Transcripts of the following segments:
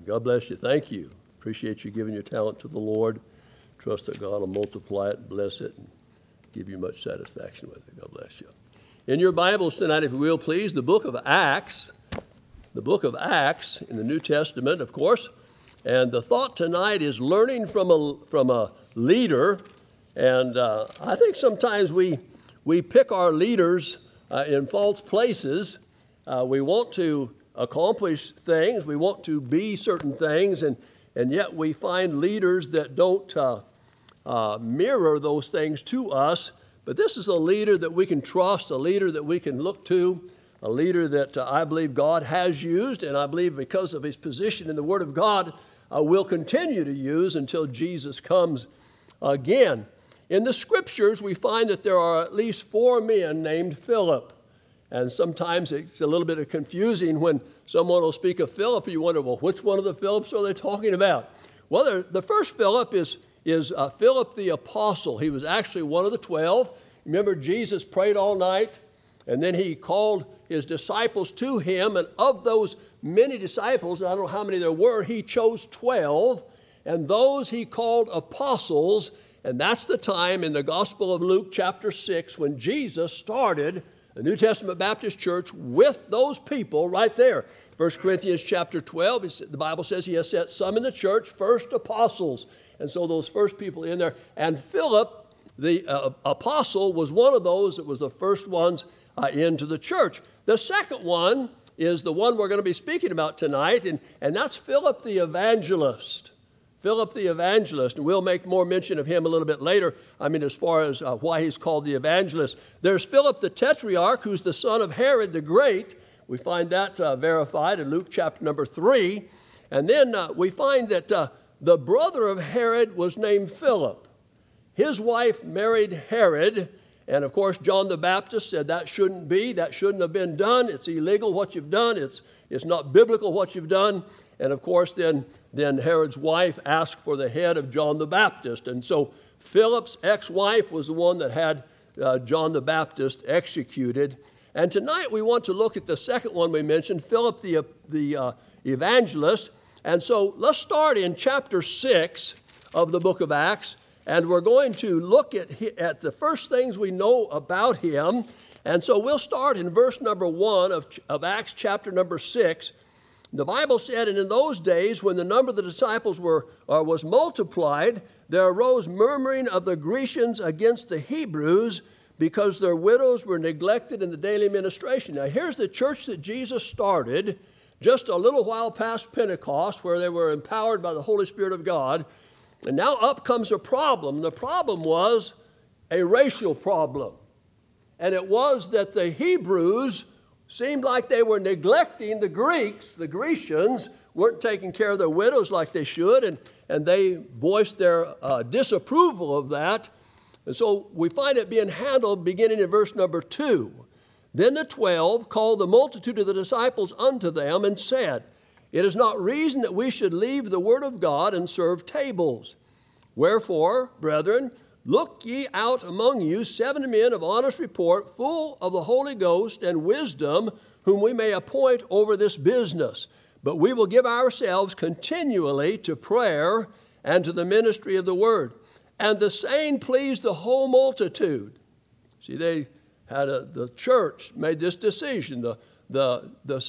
God bless you. Thank you. Appreciate you giving your talent to the Lord. Trust that God will multiply it, bless it, and give you much satisfaction with it. God bless you. In your Bibles tonight, if you will, please, the book of Acts. The book of Acts in the New Testament, of course. And the thought tonight is learning from a leader. And I think sometimes we pick our leaders in false places. We want to accomplish things. We want to be certain things. And yet we find leaders that don't mirror those things to us. But this is a leader that we can trust, a leader that we can look to, a leader that I believe God has used, and I believe because of his position in the Word of God, will continue to use until Jesus comes again. In the Scriptures, we find that there are at least 4 men named Philip. And sometimes it's a little bit confusing when someone will speak of Philip. You wonder, well, which one of the Philips are they talking about? Well, the first Philip is Philip the Apostle. He was actually one of the 12. Remember, Jesus prayed all night, and then he called his disciples to him. And of those many disciples, I don't know how many there were, he chose 12. And those he called apostles. And that's the time in the Gospel of Luke chapter 6 when Jesus started the New Testament Baptist Church with those people right there. 1 Corinthians chapter 12, the Bible says he has set some in the church, first apostles. And so those first people in there. And Philip, the apostle, was one of those that was the first ones into the church. The second one is the one we're going to be speaking about tonight, and that's Philip the evangelist. Philip the evangelist, and we'll make more mention of him a little bit later, as far as why he's called the evangelist. There's Philip the tetrarch, who's the son of Herod the Great. We find that verified in Luke chapter number 3. And then we find that the brother of Herod was named Philip. His wife married Herod, and of course John the Baptist said that shouldn't have been done. It's illegal what you've done. It's not biblical what you've done. And of course then Herod's wife asked for the head of John the Baptist. And so Philip's ex-wife was the one that had John the Baptist executed. And tonight we want to look at the second one we mentioned, Philip the evangelist. And so let's start in chapter 6 of the book of Acts. And we're going to look at the first things we know about him. And so we'll start in verse number 1 of Acts chapter number 6. The Bible said, and in those days when the number of the disciples was multiplied, there arose murmuring of the Grecians against the Hebrews because their widows were neglected in the daily ministration. Now here's the church that Jesus started just a little while past Pentecost, where they were empowered by the Holy Spirit of God. And now up comes a problem. The problem was a racial problem. And it was that the Hebrews seemed like they were neglecting the Greeks. The Grecians weren't taking care of their widows like they should, and they voiced their disapproval of that. And so we find it being handled beginning in verse number 2. Then the 12 called the multitude of the disciples unto them and said, It is not reason that we should leave the word of God and serve tables. Wherefore, brethren, look ye out among you 7 men of honest report, full of the Holy Ghost and wisdom, whom we may appoint over this business. But we will give ourselves continually to prayer and to the ministry of the word. And the saying pleased the whole multitude. See, they had the church made this decision. The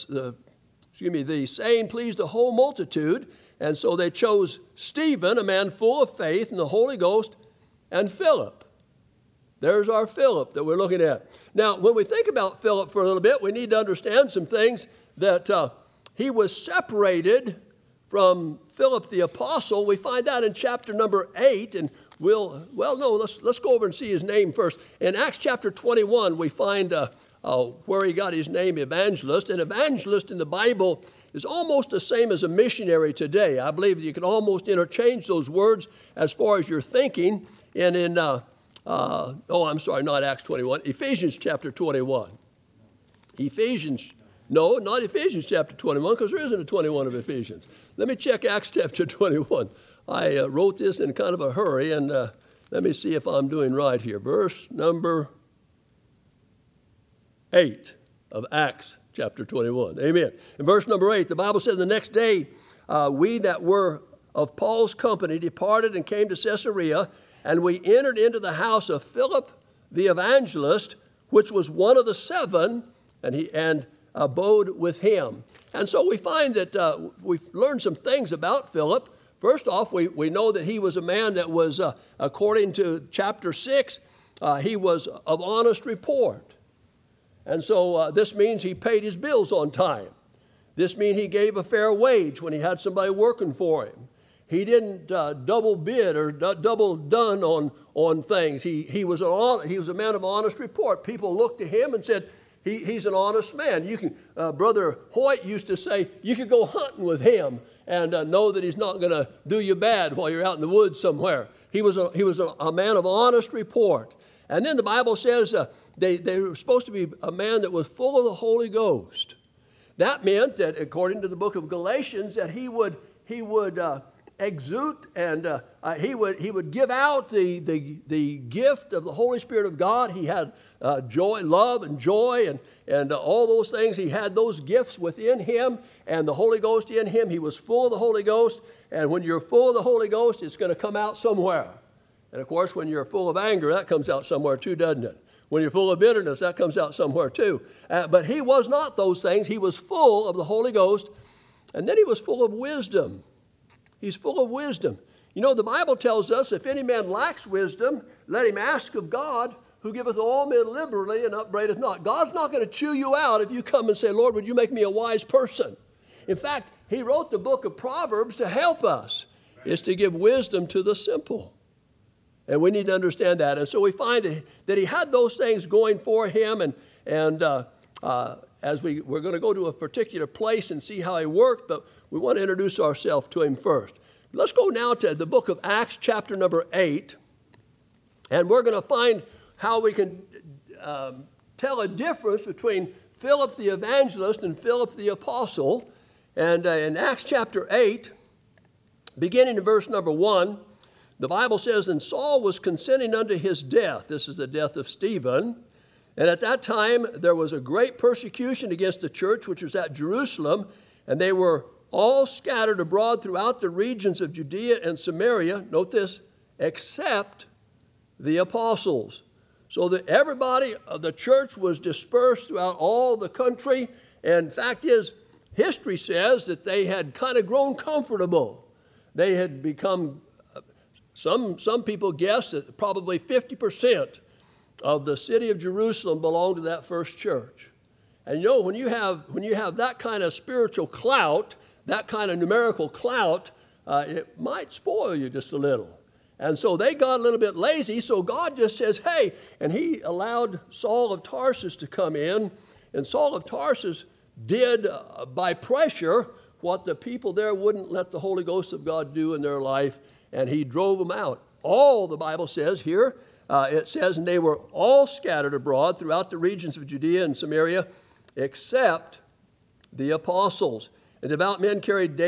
saying pleased the whole multitude. And so they chose Stephen, a man full of faith and the Holy Ghost, and Philip. There's our Philip that we're looking at. Now, when we think about Philip for a little bit, we need to understand some things that he was separated from Philip the Apostle. We find that in chapter number 8, and let's go over and see his name first. In Acts chapter 21, we find where he got his name, evangelist. An evangelist in the Bible is almost the same as a missionary today. I believe you can almost interchange those words as far as you're thinking. And in, not Acts 21, Ephesians chapter 21. Not Ephesians chapter 21, because there isn't a 21 of Ephesians. Let me check Acts chapter 21. I wrote this in kind of a hurry, and let me see if I'm doing right here. Verse number 8 of Acts chapter 21. Amen. In verse number 8, the Bible said, the next day we that were of Paul's company departed and came to Caesarea, and we entered into the house of Philip the evangelist, which was one of the 7, and abode with him. And so we find that we've learned some things about Philip. First off, we know that he was a man that was, according to chapter 6, he was of honest report. And so this means he paid his bills on time. This means he gave a fair wage when he had somebody working for him. He didn't double bid or double done on things. He was a man of honest report. People looked to him and said, he's an honest man. You can, Brother Hoyt used to say, you could go hunting with him and know that he's not going to do you bad while you're out in the woods somewhere. He was a man of honest report. And then the Bible says they were supposed to be a man that was full of the Holy Ghost. That meant that, according to the book of Galatians, that he would exude and he would give out the gift of the Holy Spirit of God. He had joy, love, and joy, and all those things. He had those gifts within him, and the Holy Ghost in him. He was full of the Holy Ghost, and when you're full of the Holy Ghost, it's going to come out somewhere. And of course, when you're full of anger, that comes out somewhere too, doesn't it? When you're full of bitterness, that comes out somewhere too. But he was not those things. He was full of the Holy Ghost, and then he was full of wisdom. He's full of wisdom. You know, the Bible tells us, if any man lacks wisdom, let him ask of God, who giveth all men liberally and upbraideth not. God's not going to chew you out if you come and say, Lord, would you make me a wise person? In fact, he wrote the book of Proverbs to help us. It's to give wisdom to the simple. And we need to understand that. And so we find that he had those things going for him. And as we're going to go to a particular place and see how he worked, but we want to introduce ourselves to him first. Let's go now to the book of Acts, chapter number 8. And we're going to find how we can tell a difference between Philip the evangelist and Philip the apostle. And in Acts chapter 8, beginning in verse number 1, the Bible says, and Saul was consenting unto his death. This is the death of Stephen. And at that time, there was a great persecution against the church, which was at Jerusalem. And they were all scattered abroad throughout the regions of Judea and Samaria. Note this, except the apostles. So that everybody of the church was dispersed throughout all the country. And fact is, history says that they had kind of grown comfortable. They had become... Some people guess that probably 50% of the city of Jerusalem belonged to that first church. And you know, when you have that kind of spiritual clout, that kind of numerical clout, it might spoil you just a little. And so they got a little bit lazy, so God just says, hey, and he allowed Saul of Tarsus to come in, and Saul of Tarsus did, by pressure, what the people there wouldn't let the Holy Ghost of God do in their life, and he drove them out. All the Bible says here, it says, and they were all scattered abroad throughout the regions of Judea and Samaria, except the apostles. And devout men carried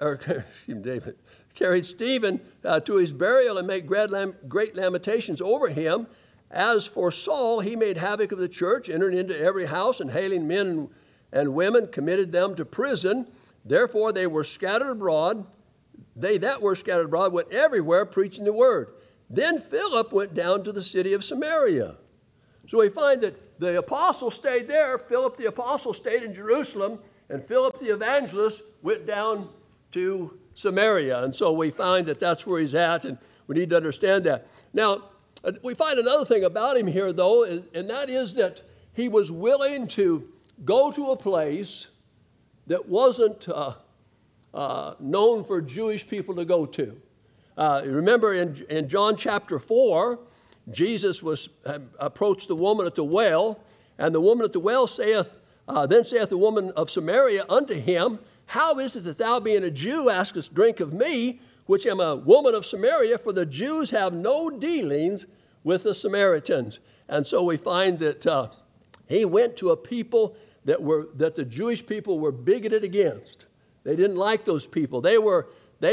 carried Stephen to his burial and made great lamentations over him. As for Saul, he made havoc of the church, entering into every house and hailing men and women, committed them to prison. Therefore they were scattered abroad. They that were scattered abroad went everywhere preaching the word. Then Philip went down to the city of Samaria. So we find that the apostle stayed there. Philip the apostle stayed in Jerusalem. And Philip the evangelist went down to Samaria. And so we find that that's where he's at. And we need to understand that. Now, we find another thing about him here, though, and that is that he was willing to go to a place that wasn't known for Jewish people to go to. Remember in John chapter 4, Jesus approached the woman at the well, and the woman at the well then saith the woman of Samaria unto him, how is it that thou being a Jew askest drink of me, which am a woman of Samaria? For the Jews have no dealings with the Samaritans. And so we find that he went to a people that the Jewish people were bigoted against. They didn't like those people. They were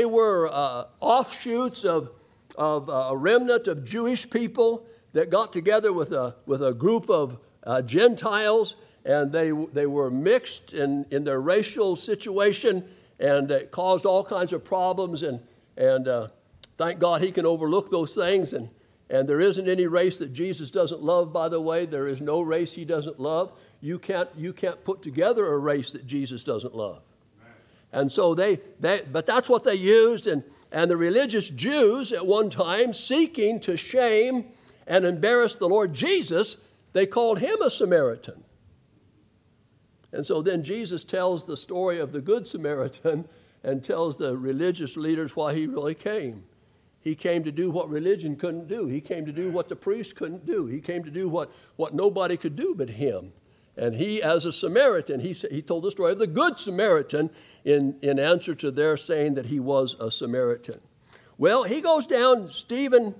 offshoots of a remnant of Jewish people that got together with a group of Gentiles, and they were mixed in their racial situation, and it caused all kinds of problems. And thank God he can overlook those things. And there isn't any race that Jesus doesn't love, by the way. There is no race he doesn't love. You can't put together a race that Jesus doesn't love. And so but that's what they used. And the religious Jews at one time, seeking to shame and embarrass the Lord Jesus, they called him a Samaritan. And so then Jesus tells the story of the Good Samaritan and tells the religious leaders why he really came. He came to do what religion couldn't do. He came to do what the priest couldn't do. He came to do what nobody could do but him. And he, as a Samaritan, he told the story of the Good Samaritan in answer to their saying that he was a Samaritan. Well, he goes down, Philip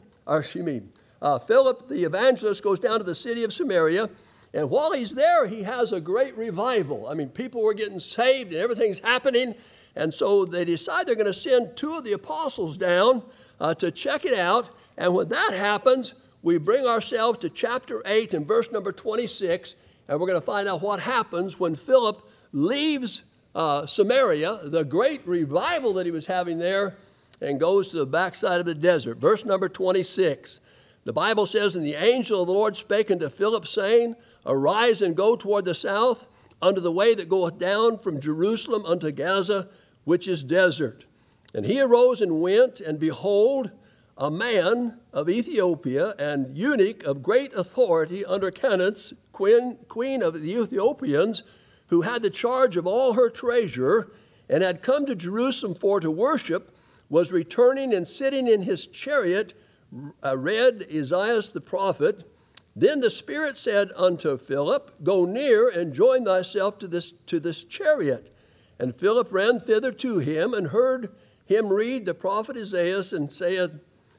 the evangelist goes down to the city of Samaria, and while he's there, he has a great revival. I mean, people were getting saved and everything's happening, and so they decide they're going to send 2 of the apostles down to check it out. And when that happens, we bring ourselves to chapter 8 and verse number 26, and we're going to find out what happens when Philip leaves Samaria, the great revival that he was having there, and goes to the backside of the desert. Verse number 26. The Bible says, "And the angel of the Lord spake unto Philip, saying, Arise and go toward the south, unto the way that goeth down from Jerusalem unto Gaza, which is desert. And he arose and went, and behold, a man of Ethiopia, and eunuch of great authority under Candace, queen of the Ethiopians, who had the charge of all her treasure, and had come to Jerusalem for to worship, was returning and sitting in his chariot, read Isaiah the prophet. Then the Spirit said unto Philip, Go near and join thyself to this chariot. And Philip ran thither to him, and heard him read the prophet Isaiah, and saith,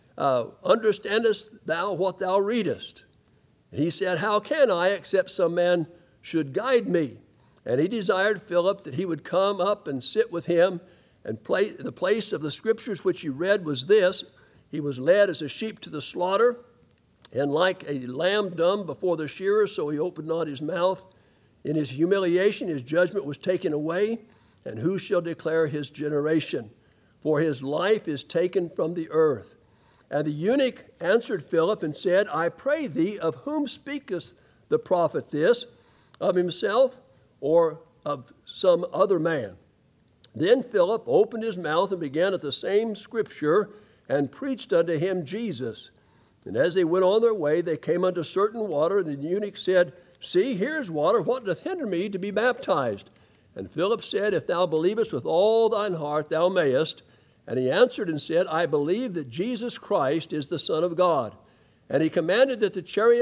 Understandest thou what thou readest? And he said, How can I, except some man should guide me? And he desired Philip that he would come up and sit with him. And the place of the scriptures which he read was this: He was led as a sheep to the slaughter, and like a lamb dumb before the shearer, so he opened not his mouth. In his humiliation his judgment was taken away, and who shall declare his generation? For his life is taken from the earth. And the eunuch answered Philip and said, I pray thee, of whom speaketh the prophet this? Of himself or of some other man? Then Philip opened his mouth and began at the same scripture, and preached unto him Jesus. And as they went on their way, they came unto certain water, and the eunuch said, See, here is water. What doth hinder me to be baptized? And Philip said, If thou believest with all thine heart, thou mayest. And he answered and said, I believe that Jesus Christ is the Son of God. And he commanded the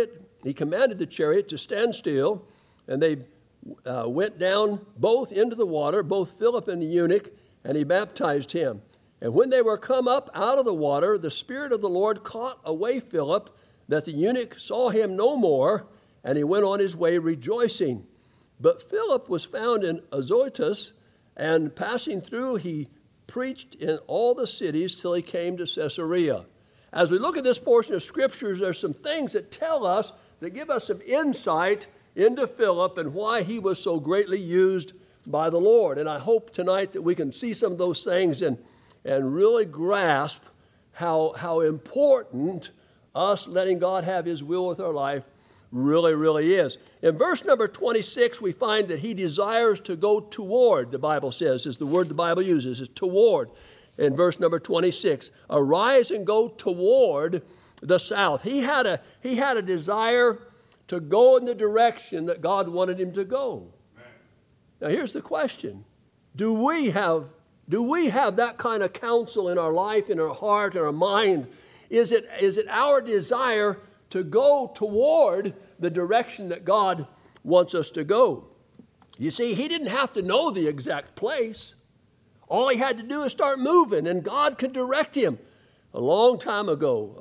chariot to stand still, and they went down both into the water, both Philip and the eunuch, and he baptized him. And when they were come up out of the water, the Spirit of the Lord caught away Philip, that the eunuch saw him no more, and he went on his way rejoicing. But Philip was found in Azotus, and passing through, he preached in all the cities till he came to Caesarea. As we look at this portion of Scriptures, there's some things that tell us, that give us some insight into Philip and why he was so greatly used by the Lord. And I hope tonight that we can see some of those things and really grasp how important us letting God have his will with our life really, really is. In verse number 26, we find that he desires to go toward, the Bible says, is the word the Bible uses, is toward. In verse number 26, arise and go toward the south. He had a desire to go in the direction that God wanted him to go. Now here's the question. Do we have that kind of counsel in our life, in our heart, in our mind? Is it our desire to go toward the direction that God wants us to go? You see, he didn't have to know the exact place. All he had to do is start moving, and God could direct him. A long time ago,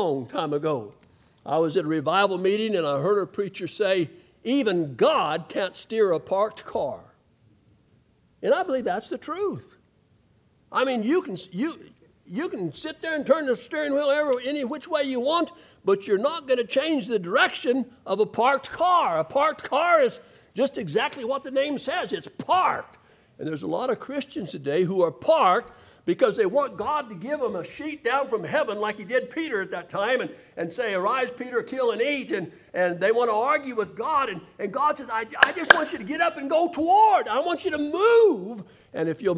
I was at a revival meeting, and I heard a preacher say, even God can't steer a parked car. And I believe that's the truth. I mean, you can sit there and turn the steering wheel any which way you want, but you're not going to change the direction of a parked car. A parked car is just exactly what the name says. It's parked. And there's a lot of Christians today who are parked because they want God to give them a sheet down from heaven like he did Peter at that time and say, arise, Peter, kill and eat. And they want to argue with God. And God says, I just want you to get up and go toward. I want you to move. And if you'll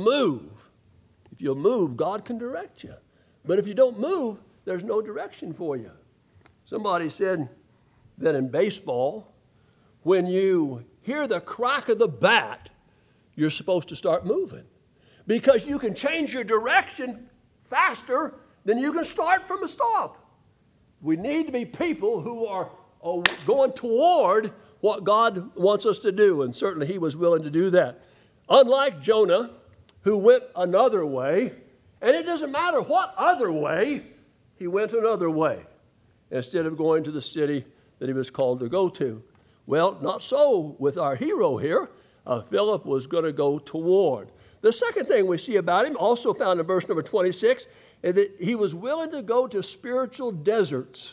move, God can direct you. But if you don't move, there's no direction for you. Somebody said that in baseball, when you hear the crack of the bat, you're supposed to start moving. Because you can change your direction faster than you can start from a stop. We need to be people who are going toward what God wants us to do. And certainly he was willing to do that. Unlike Jonah, who went another way, and it doesn't matter what other way, he went another way instead of going to the city that he was called to go to. Well, not so with our hero here. Philip was going to go toward. The second thing we see about him, also found in verse number 26, is that he was willing to go to spiritual deserts.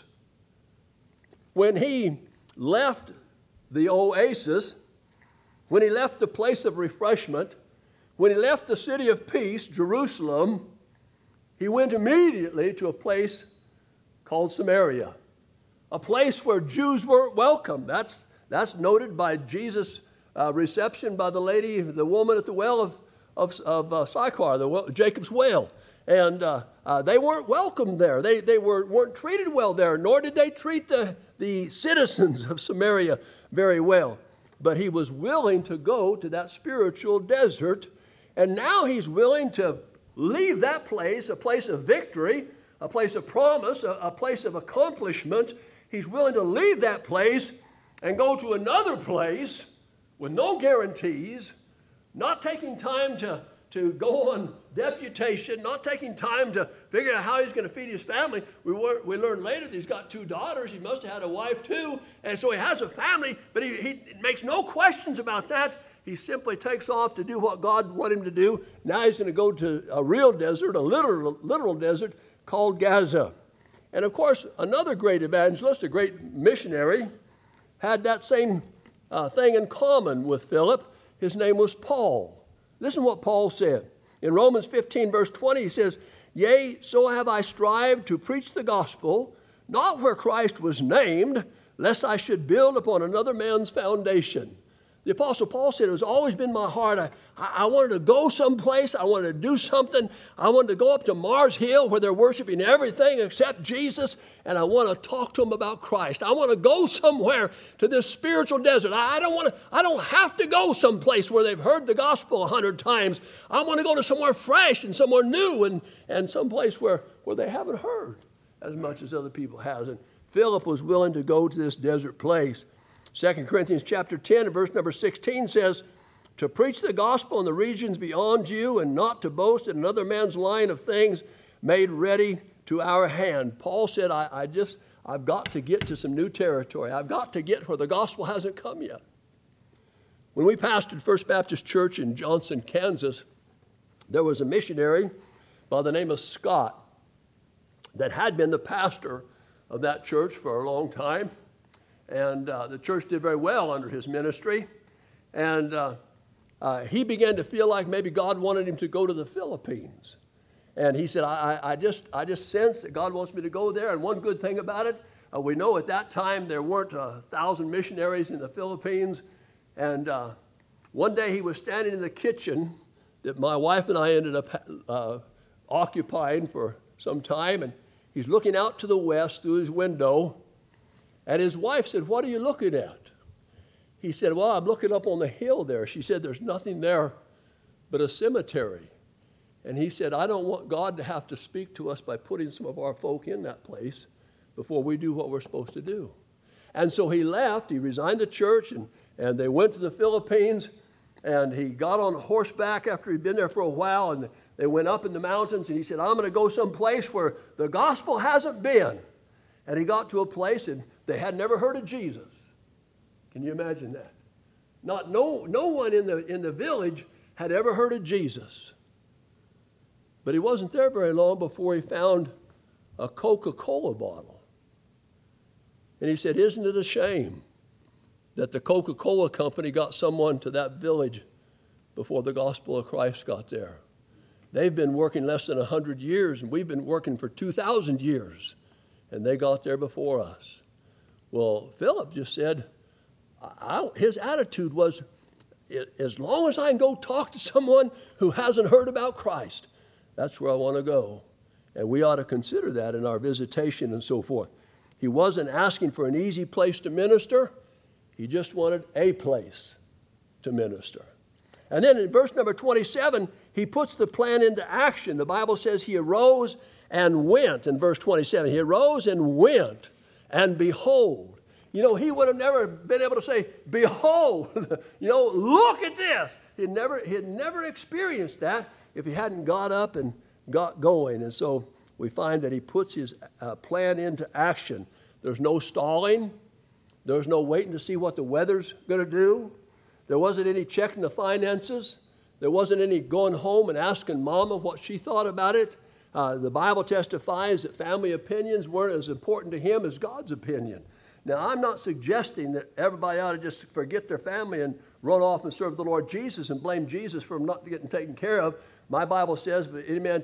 When he left the oasis, when he left the place of refreshment, when he left the city of peace, Jerusalem, he went immediately to a place called Samaria, a place where Jews weren't welcome. That's noted by Jesus' reception by the woman at the well of Sychar, Jacob's well. And they weren't welcome there. They weren't treated well there, nor did they treat the citizens of Samaria very well. But he was willing to go to that spiritual desert, and now he's willing to leave that place, a place of victory, a place of promise, a place of accomplishment. He's willing to leave that place and go to another place with no guarantees, not taking time to go on deputation, not taking time to figure out how he's going to feed his family. We learned later that he's got 2 daughters. He must have had a wife too. And so he has a family, but he makes no questions about that. He simply takes off to do what God wanted him to do. Now he's going to go to a real desert, a literal desert called Gaza. And of course, another great evangelist, a great missionary, had that same thing in common with Philip. His name was Paul. Listen to what Paul said. In Romans 15, verse 20, he says, yea, so have I strived to preach the gospel, not where Christ was named, lest I should build upon another man's foundation. The Apostle Paul said, it has always been my heart. I wanted to go someplace. I wanted to do something. I wanted to go up to Mars Hill where they're worshiping everything except Jesus, and I want to talk to them about Christ. I want to go somewhere to this spiritual desert. I don't have to go someplace where they've heard the gospel 100 times. I want to go to somewhere fresh and somewhere new and someplace where they haven't heard as much as other people have. And Philip was willing to go to this desert place. 2 Corinthians chapter 10 and verse number 16 says, to preach the gospel in the regions beyond you and not to boast in another man's line of things made ready to our hand. Paul said, I've got to get to some new territory. I've got to get where the gospel hasn't come yet. When we pastored First Baptist Church in Johnson, Kansas, there was a missionary by the name of Scott that had been the pastor of that church for a long time. And the church did very well under his ministry. And he began to feel like maybe God wanted him to go to the Philippines. And he said, I just sense that God wants me to go there. And one good thing about it, we know at that time there weren't 1,000 missionaries in the Philippines. And one day he was standing in the kitchen that my wife and I ended up occupying for some time. And he's looking out to the west through his window. And his wife said, what are you looking at? He said, well, I'm looking up on the hill there. She said, there's nothing there but a cemetery. And he said, I don't want God to have to speak to us by putting some of our folk in that place before we do what we're supposed to do. And so he left. He resigned the church, and they went to the Philippines. And he got on horseback after he'd been there for a while, and they went up in the mountains. And he said, I'm going to go someplace where the gospel hasn't been. And he got to a place, and they had never heard of Jesus. Can you imagine that? No one in the village had ever heard of Jesus. But he wasn't there very long before he found a Coca-Cola bottle. And he said, isn't it a shame that the Coca-Cola company got someone to that village before the gospel of Christ got there. They've been working less than 100 years, and we've been working for 2,000 years, and they got there before us. Well, Philip just said, his attitude was, as long as I can go talk to someone who hasn't heard about Christ, that's where I want to go. And we ought to consider that in our visitation and so forth. He wasn't asking for an easy place to minister. He just wanted a place to minister. And then in verse number 27, he puts the plan into action. The Bible says he arose and went in verse 27. He arose and went, and behold. You know, he would have never been able to say, behold, look at this. He'd never experienced that if he hadn't got up and got going. And so we find that he puts his plan into action. There's no stalling. There's no waiting to see what the weather's going to do. There wasn't any checking the finances. There wasn't any going home and asking Mama what she thought about it. The Bible testifies that family opinions weren't as important to him as God's opinion. Now, I'm not suggesting that everybody ought to just forget their family and run off and serve the Lord Jesus and blame Jesus for not getting taken care of. My Bible says, any man,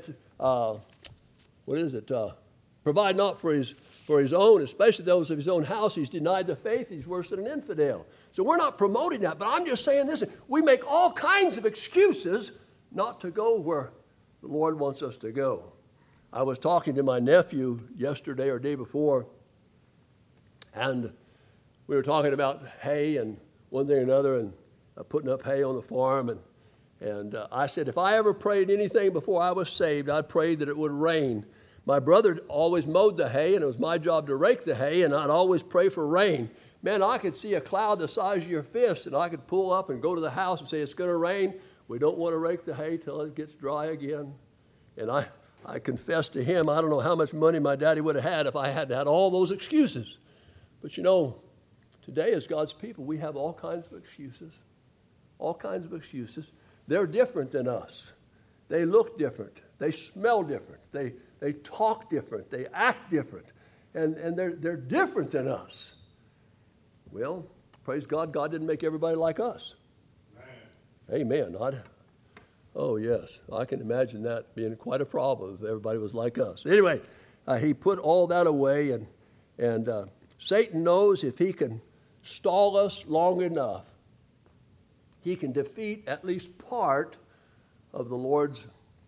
provide not for his own, especially those of his own house. He's denied the faith. He's worse than an infidel. So we're not promoting that, but I'm just saying this. We make all kinds of excuses not to go where the Lord wants us to go. I was talking to my nephew yesterday or day before, and we were talking about hay and one thing or another, and putting up hay on the farm. And I said, if I ever prayed anything before I was saved, I'd pray that it would rain. My brother always mowed the hay, and it was my job to rake the hay, and I'd always pray for rain. Man, I could see a cloud the size of your fist, and I could pull up and go to the house and say, it's going to rain. We don't want to rake the hay till it gets dry again. And I confessed to him, I don't know how much money my daddy would have had if I had had all those excuses. But you know, today as God's people, we have all kinds of excuses. All kinds of excuses. They're different than us. They look different. They smell different. They talk different. They act different. And they're different than us. Well, praise God, God didn't make everybody like us. Amen. Oh, yes. I can imagine that being quite a problem if everybody was like us. Anyway, he put all that away, and Satan knows if he can stall us long enough, he can defeat at least part of the Lord's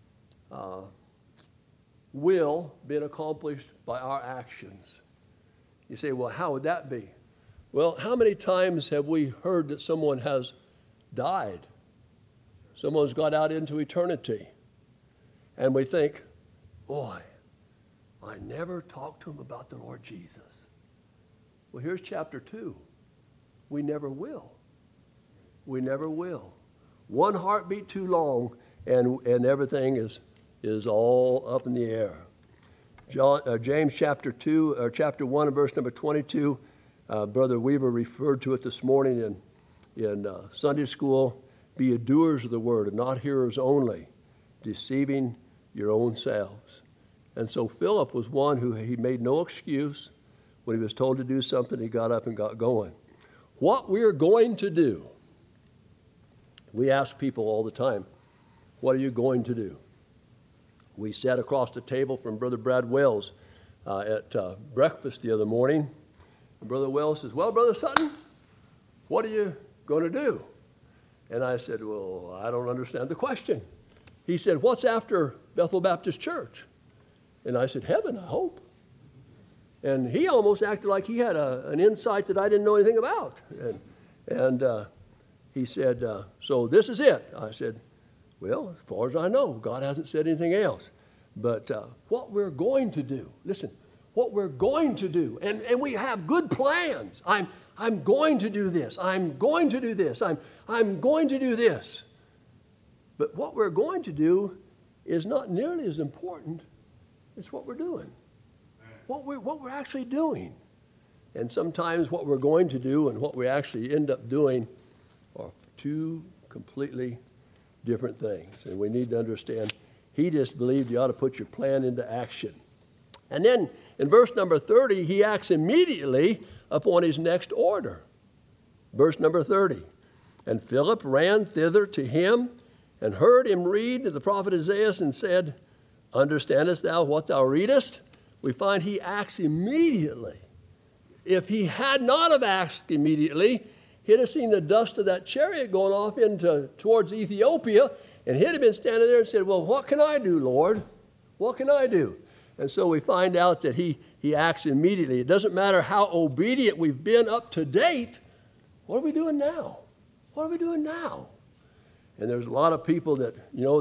will being accomplished by our actions. You say, well, how would that be? Well, how many times have we heard that someone has died? Someone's got out into eternity. And we think, boy, I never talked to him about the Lord Jesus. Well, here's chapter 2. We never will. We never will. One heartbeat too long, and everything is all up in the air. James chapter 2, or chapter 1 and verse number 22, Brother Weaver referred to it this morning in Sunday school. Be ye doers of the word and not hearers only, deceiving your own selves. And so Philip was one who he made no excuse. When he was told to do something, he got up and got going. What we're going to do, we ask people all the time, what are you going to do? We sat across the table from Brother Brad Wells at breakfast the other morning. And Brother Wells says, well, Brother Sutton, what are you going to do? And I said, well, I don't understand the question. He said, what's after Bethel Baptist Church? And I said, heaven, I hope. And he almost acted like he had an insight that I didn't know anything about. And he said, so this is it. I said, well, as far as I know, God hasn't said anything else. But what we're going to do, listen, what we're going to do, and we have good plans. I'm going to do this. I'm going to do this. I'm going to do this. But what we're going to do is not nearly as important as what we're doing. What we're actually doing. And sometimes what we're going to do and what we actually end up doing are two completely different things. And we need to understand, he just believed you ought to put your plan into action. And then in verse number 30, he acts immediately upon his next order. Verse number 30. And Philip ran thither to him and heard him read the prophet Isaiah and said, Understandest thou what thou readest? We find he acts immediately. If he had not have acted immediately, he'd have seen the dust of that chariot going off towards Ethiopia, and he'd have been standing there and said, well, what can I do, Lord? What can I do? And so we find out that he acts immediately. It doesn't matter how obedient we've been up to date. What are we doing now? What are we doing now? And there's a lot of people that,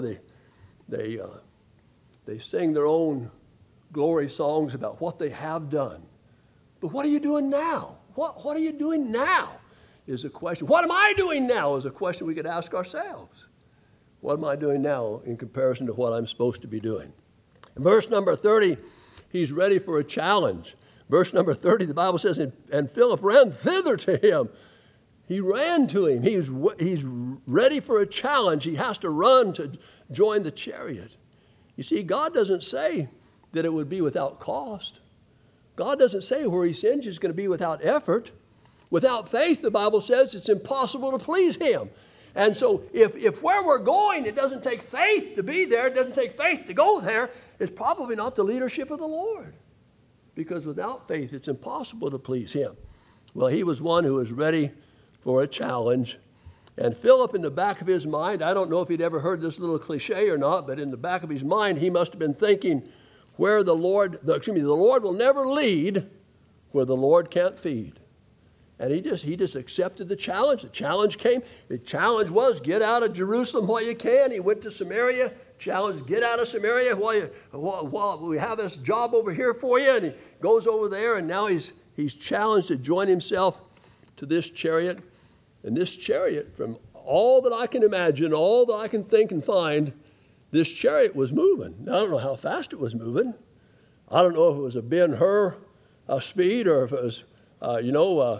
they sing their own glory songs about what they have done. But what are you doing now? What are you doing now is a question. What am I doing now is a question we could ask ourselves. What am I doing now in comparison to what I'm supposed to be doing? In verse number 30, he's ready for a challenge. Verse number 30, the Bible says, and Philip ran thither to him. He ran to him. He's ready for a challenge. He has to run to join the chariot. You see, God doesn't say that it would be without cost. God doesn't say where he sends you is going to be without effort. Without faith, the Bible says it's impossible to please him. And so if where we're going, it doesn't take faith to be there, it doesn't take faith to go there, it's probably not the leadership of the Lord. Because without faith, it's impossible to please him. Well, he was one who was ready for a challenge. And Philip, in the back of his mind, I don't know if he'd ever heard this little cliche or not, but in the back of his mind, he must have been thinking where the Lord will never lead where the Lord can't feed. And he just accepted the challenge. The challenge came. The challenge was, get out of Jerusalem while you can. He went to Samaria. Challenge, get out of Samaria while we have this job over here for you. And he goes over there, and now he's challenged to join himself to this chariot. And this chariot, from all that I can imagine, all that I can think and find, this chariot was moving. Now, I don't know how fast it was moving. I don't know if it was a Ben-Hur speed or if it was,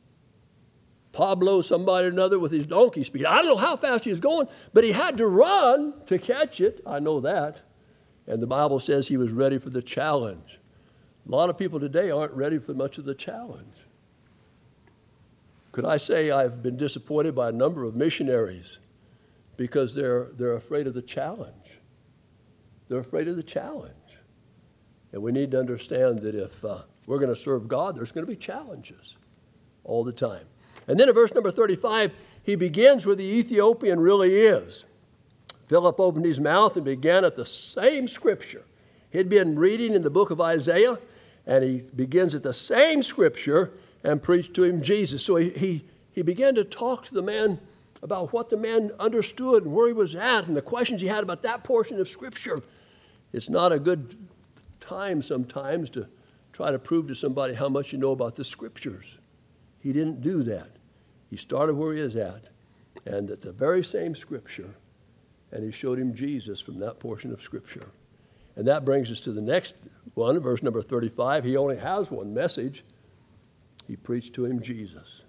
Pablo, somebody or another with his donkey speed. I don't know how fast he was going, but he had to run to catch it. I know that. And the Bible says he was ready for the challenge. A lot of people today aren't ready for much of the challenge. Could I say I've been disappointed by a number of missionaries because they're afraid of the challenge. They're afraid of the challenge. And we need to understand that if we're going to serve God, there's going to be challenges all the time. And then in verse number 35, he begins where the Ethiopian really is. Philip opened his mouth and began at the same scripture. He'd been reading in the book of Isaiah, and he begins at the same scripture and preached to him Jesus. So he began to talk to the man about what the man understood and where he was at and the questions he had about that portion of scripture. It's not a good time sometimes to try to prove to somebody how much you know about the scriptures. He didn't do that. He started where he is at, and at the very same scripture, and he showed him Jesus from that portion of scripture. And that brings us to the next one, verse number 35. He only has one message. He preached to him Jesus.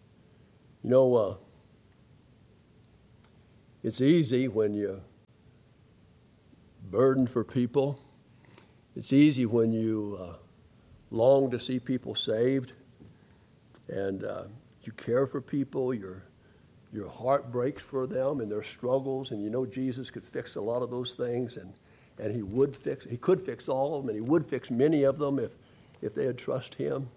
It's easy when you're burdened for people. It's easy when you long to see people saved. And you care for people, your heart breaks for them and their struggles, and you know Jesus could fix a lot of those things, and he could fix all of them, and he would fix many of them if they would trust him.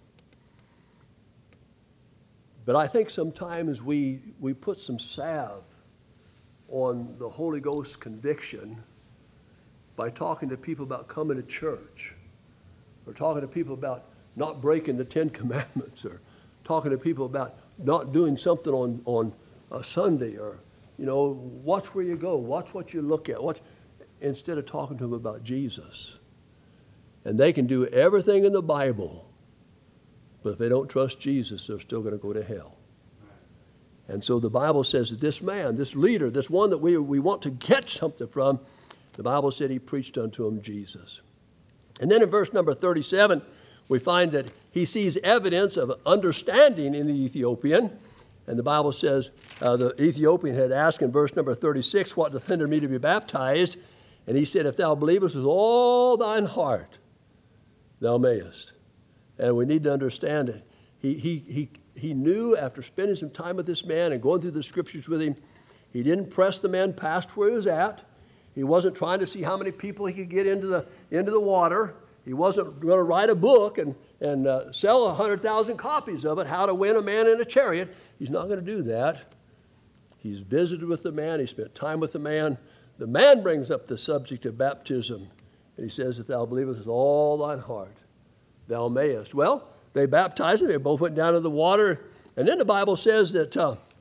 But I think sometimes we put some salve on the Holy Ghost conviction by talking to people about coming to church, or talking to people about not breaking the Ten Commandments, or talking to people about not doing something on a Sunday, or, watch where you go, watch what you look at, instead of talking to them about Jesus. And they can do everything in the Bible, but if they don't trust Jesus, they're still going to go to hell. And so the Bible says that this man, this leader, this one that we want to get something from, the Bible said he preached unto him Jesus. And then in verse number 37, we find that he sees evidence of understanding in the Ethiopian. And the Bible says the Ethiopian had asked in verse number 36, what doth hinder me to be baptized? And he said, if thou believest with all thine heart, thou mayest. And we need to understand it. he knew after spending some time with this man and going through the scriptures with him, he didn't press the man past where he was at. He wasn't trying to see how many people he could get into the water. He wasn't going to write a book and sell 100,000 copies of it, How to Win a Man in a Chariot. He's not going to do that. He's visited with the man. He spent time with the man. The man brings up the subject of baptism. And he says, if thou believest with all thine heart, thou mayest. Well, they baptized him. They both went down to the water. And then the Bible says that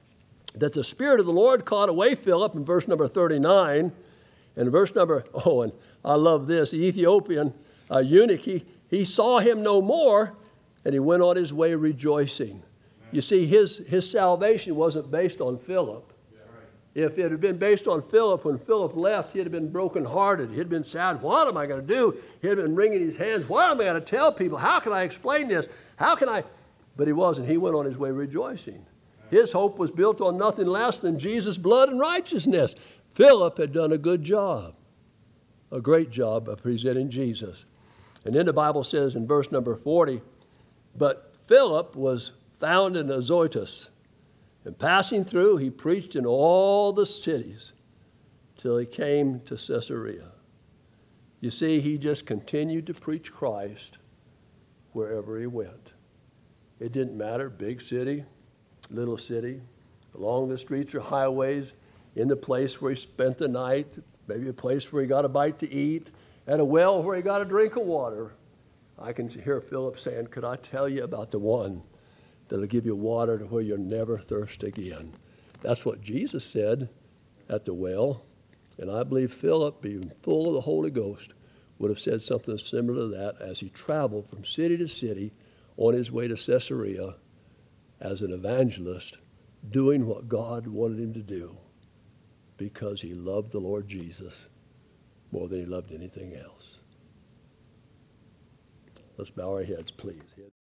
the Spirit of the Lord caught away Philip in verse number 39. And verse number, and I love this, the Ethiopian eunuch, he saw him no more, and he went on his way rejoicing. Amen. You see, his salvation wasn't based on Philip. Yeah, right. If it had been based on Philip, when Philip left, he'd have been brokenhearted. He'd been sad. What am I going to do? He'd been wringing his hands. What am I going to tell people? How can I explain this? How can I? But he wasn't. He went on his way rejoicing. His hope was built on nothing less than Jesus' blood and righteousness. Philip had done a good job, a great job of presenting Jesus. And then the Bible says in verse number 40, but Philip was found in Azotus, and passing through, he preached in all the cities till he came to Caesarea. You see, he just continued to preach Christ wherever he went. It didn't matter, big city, little city, along the streets or highways, in the place where he spent the night, maybe a place where he got a bite to eat, at a well where he got a drink of water. I can hear Philip saying, could I tell you about the one that'll give you water to where you'll never thirst again? That's what Jesus said at the well. And I believe Philip, being full of the Holy Ghost, would have said something similar to that as he traveled from city to city on his way to Caesarea as an evangelist, doing what God wanted him to do, because he loved the Lord Jesus more than he loved anything else. Let's bow our heads, please.